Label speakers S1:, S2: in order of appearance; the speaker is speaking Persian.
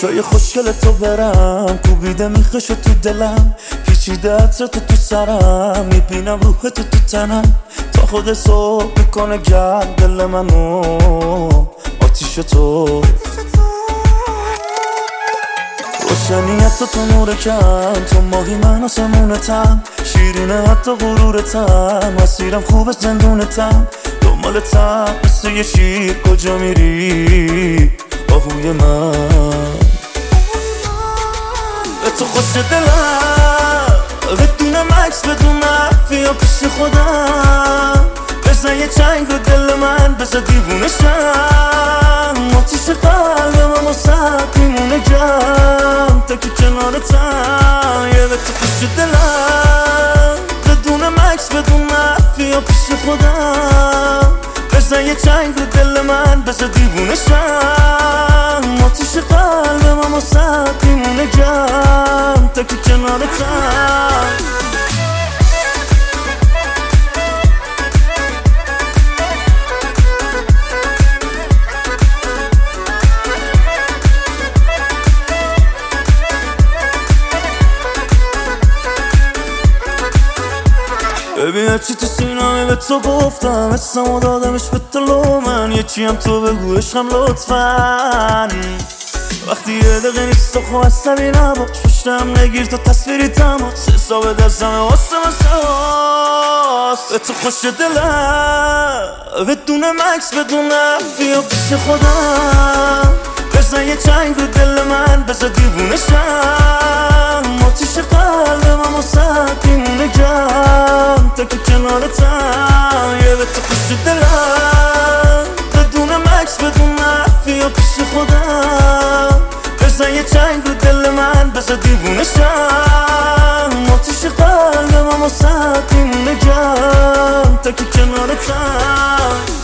S1: چشای خوشگل تو برم کوبیده میخشو تو دلم پیچیده عطر تو سرم میبینم روح تو تنم تا خود صبح میکنه گرم دل منو آتیش تو روشنیت تو نور کم تو ماهی من آسمونتم شیرینه حتی غرورتم مسیرم خوبه زندونتم دنبالتم مثل یه شیر کجا میری آهوی من به تو خوش دلم بدونم عکس بدونم بیا پیش خودم بزن یه چنگ رو دل من بزن دیوونه شم آتیش قلبم واسه میمونه گرم تا که کنارتم یه به تو خوش دلم بدونم عکس بدونم بیا پیش خودم بزن یه چنگ رو دل من بزن دیوونه شم آتیش قلبم واسه میمونه گرم تا که کنارتم ببین هرچی تو سینامه به تو گفتم اسمو دادمش به طلو من یکی هم تو بگو عشقم لطفاً وقتی یه دقیقه نیست تو خواه عصبی نباش پشتم نگیر تو تصویری تماس حساب دستمه واسه به تو خوش دلم بدونم عکس بدونم بیا پیش خودم بزن یه چنگ رو دل من بزن دیوونه شم آتیش قلبم واسه میمونه گرم تا که کنارتم یه به تو خوش دلم بدونم عکس بدونم بیا پیش خودم بزن یه چنگ رو دل من بزن دیوونه شم آتیش قلبم واسه میمونه گرم تا که کنارتم